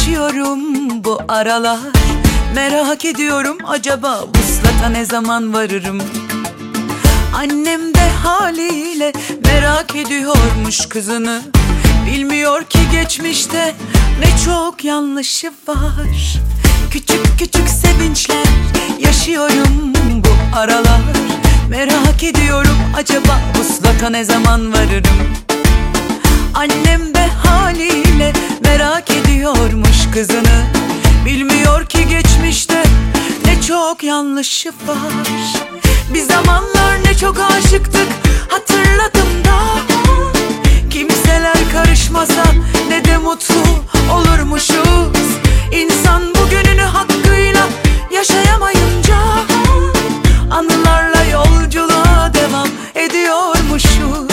Yaşıyorum bu aralar, merak ediyorum acaba vuslata ne zaman varırım? Annem de haliyle merak ediyormuş kızını. Bilmiyor ki geçmişte ne çok yanlışı var. Küçük küçük sevinçler yaşıyorum bu aralar. Merak ediyorum acaba vuslata ne zaman varırım? Annem de haliyle merak ediyormuş kızını. Bilmiyor ki geçmişte ne çok yanlışı var. Bir zamanlar ne çok aşıktık, hatırladım da. Kimseler karışmasa ne de mutlu olurmuşuz. İnsan bugününü hakkıyla yaşayamayınca anılarla yolculuğa devam ediyormuşuz.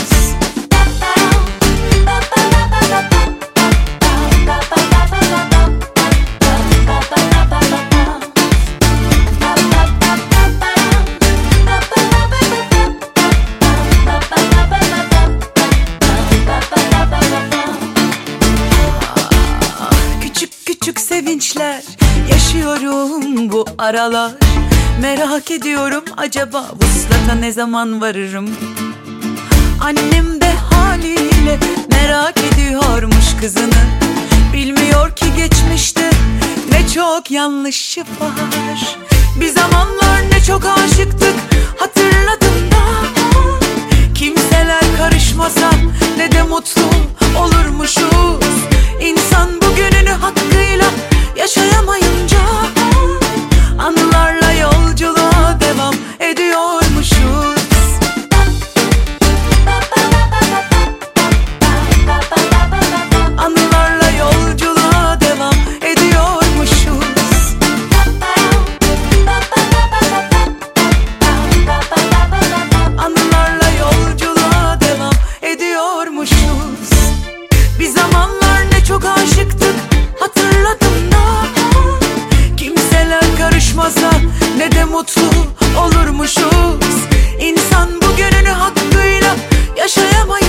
Küçük sevinçler yaşıyorum bu aralar. Merak ediyorum acaba vuslata ne zaman varırım? Annem de haliyle merak ediyormuş kızını. Bilmiyor ki geçmişte ne çok yanlışı var. Bir zamanlar ne çok aşıktık, hatırladım da. Kimseler karışmasa ne de mutlu olurmuşuz. İnsan bugününü hakkıyla yaşayamayınca anılarla yolculuğa devam ediyormuşuz. Anılarla yolculuğa devam ediyormuşuz. Anılarla yolculuğa devam ediyormuşuz. Bir zamanlar ne çok aşıktık, hatırladım da. Kimseler karışmasa ne de mutlu olurmuşuz. İnsan bugününü hakkıyla yaşayamayız.